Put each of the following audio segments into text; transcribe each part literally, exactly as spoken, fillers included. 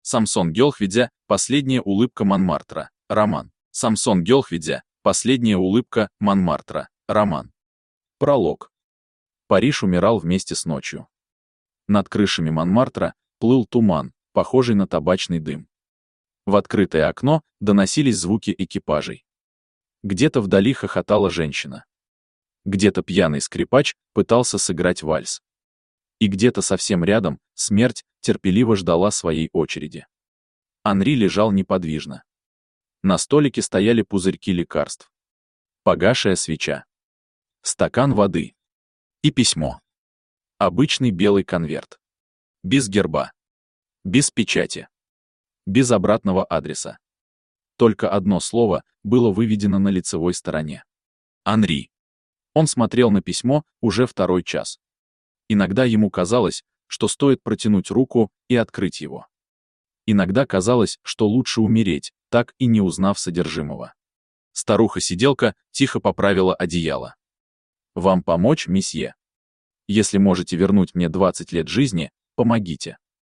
Самсон Гелхведя, последняя улыбка Монмартра. Роман. Самсон Гелхведя, последняя улыбка Монмартра. Роман. Пролог. Париж умирал вместе с ночью. Над крышами Монмартра плыл туман, похожий на табачный дым. В открытое окно доносились звуки экипажей. Где-то вдали хохотала женщина. Где-то пьяный скрипач пытался сыграть вальс. И где-то совсем рядом смерть терпеливо ждала своей очереди. Анри лежал неподвижно. На столике стояли пузырьки лекарств. Погасшая свеча. Стакан воды. И письмо. Обычный белый конверт. Без герба. Без печати. Без обратного адреса. Только одно слово было выведено на лицевой стороне. Анри. Он смотрел на письмо уже второй час. Иногда ему казалось, что стоит протянуть руку и открыть его. Иногда казалось, что лучше умереть, так и не узнав содержимого. Старуха-сиделка тихо поправила одеяло. «Вам помочь, месье? Если можете вернуть мне двадцать лет жизни, помогите.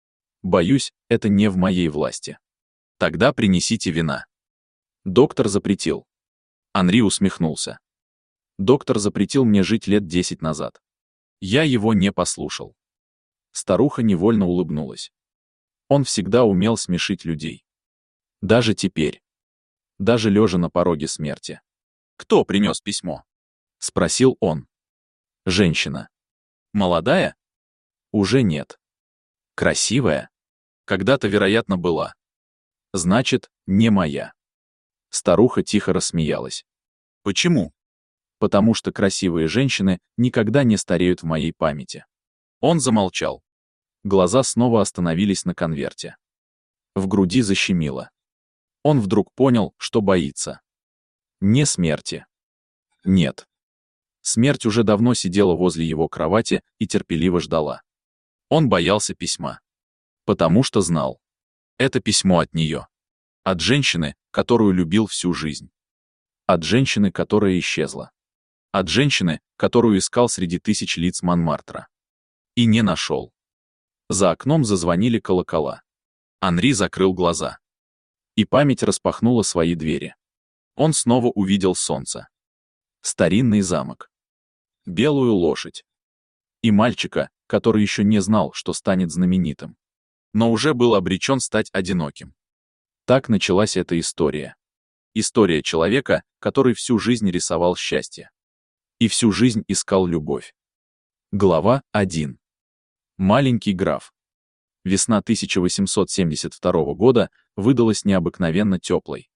Боюсь, это не в моей власти. Тогда принесите вина». Доктор запретил. Анри усмехнулся. Доктор запретил мне жить лет десять назад. Я его не послушал. Старуха невольно улыбнулась. Он всегда умел смешить людей. Даже теперь. Даже лежа на пороге смерти. «Кто принес письмо?» — спросил он. «Женщина». «Молодая?» «Уже нет». «Красивая?» «Когда-то, вероятно, была». «Значит, не моя». Старуха тихо рассмеялась. «Почему?» «Потому что красивые женщины никогда не стареют в моей памяти». Он замолчал. Глаза снова остановились на конверте. В груди защемило. Он вдруг понял, что боится. Не смерти. Нет. Смерть уже давно сидела возле его кровати и терпеливо ждала. Он боялся письма. Потому что знал. Это письмо от нее. От женщины, которую любил всю жизнь. От женщины, которая исчезла. От женщины, которую искал среди тысяч лиц Монмартра. И не нашел. За окном зазвонили колокола. Анри закрыл глаза. И память распахнула свои двери. Он снова увидел солнце. Старинный замок. Белую лошадь. И мальчика, который еще не знал, что станет знаменитым. Но уже был обречен стать одиноким. Так началась эта история. История человека, который всю жизнь рисовал счастье. И всю жизнь искал любовь. Глава первая. Маленький граф. Весна тысяча восемьсот семьдесят второго года выдалась необыкновенно теплой.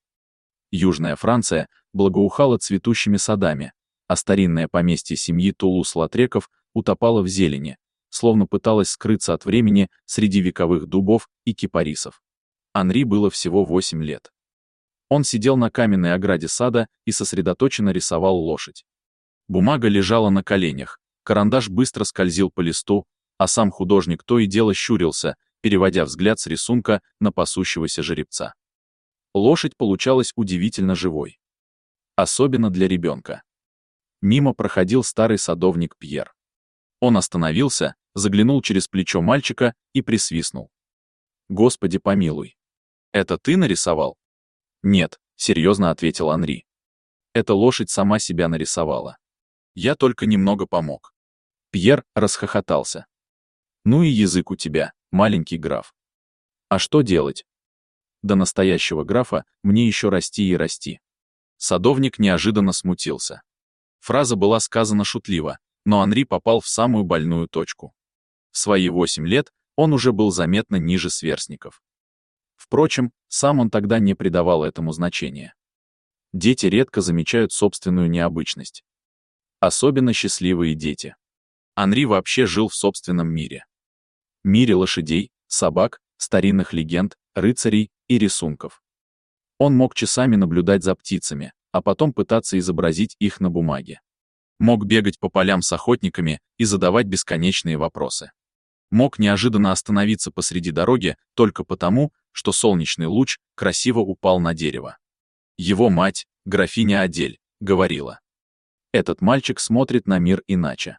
Южная Франция благоухала цветущими садами, а старинное поместье семьи Тулус-Латреков утопало в зелени, словно пыталось скрыться от времени среди вековых дубов и кипарисов. Анри было всего восемь лет. Он сидел на каменной ограде сада и сосредоточенно рисовал лошадь. Бумага лежала на коленях, карандаш быстро скользил по листу, а сам художник то и дело щурился, переводя взгляд с рисунка на пасущегося жеребца. Лошадь получалась удивительно живой. Особенно для ребенка. Мимо проходил старый садовник Пьер. Он остановился, заглянул через плечо мальчика и присвистнул. «Господи помилуй! Это ты нарисовал?» «Нет», — серьезно ответил Анри. «Эта лошадь сама себя нарисовала. Я только немного помог». Пьер расхохотался. «Ну и язык у тебя, маленький граф. А что делать? До настоящего графа мне еще расти и расти». Садовник неожиданно смутился. Фраза была сказана шутливо, но Анри попал в самую больную точку. В свои восемь лет он уже был заметно ниже сверстников. Впрочем, сам он тогда не придавал этому значения. Дети редко замечают собственную необычность. Особенно счастливые дети. Анри вообще жил в собственном мире. Мире лошадей, собак, старинных легенд, рыцарей и рисунков. Он мог часами наблюдать за птицами, а потом пытаться изобразить их на бумаге. Мог бегать по полям с охотниками и задавать бесконечные вопросы. Мог неожиданно остановиться посреди дороги только потому, что солнечный луч красиво упал на дерево. Его мать, графиня Адель, говорила: «Этот мальчик смотрит на мир иначе».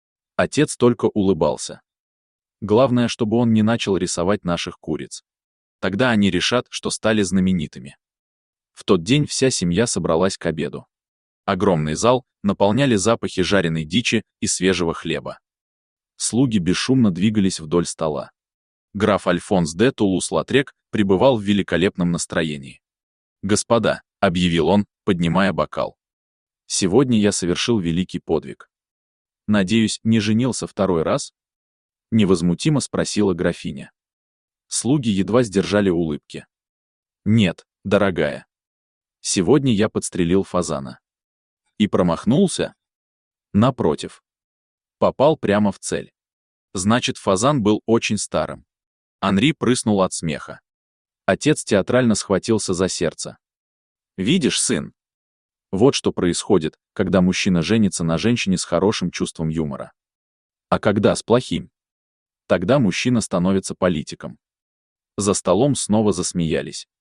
Отец только улыбался. «Главное, чтобы он не начал рисовать наших куриц». Тогда они решат, что стали знаменитыми. В тот день вся семья собралась к обеду. Огромный зал наполняли запахи жареной дичи и свежего хлеба. Слуги бесшумно двигались вдоль стола. Граф Альфонс де Тулус-Латрек пребывал в великолепном настроении. «Господа», — объявил он, поднимая бокал, — «сегодня я совершил великий подвиг. Надеюсь, не женился второй раз?» — невозмутимо спросила графиня. Слуги едва сдержали улыбки. «Нет, дорогая. Сегодня я подстрелил фазана». «И промахнулся?» «Напротив. Попал прямо в цель. Значит, фазан был очень старым». Анри прыснул от смеха. Отец театрально схватился за сердце. «Видишь, сын? Вот что происходит, когда мужчина женится на женщине с хорошим чувством юмора. А когда с плохим? Тогда мужчина становится политиком». За столом снова засмеялись.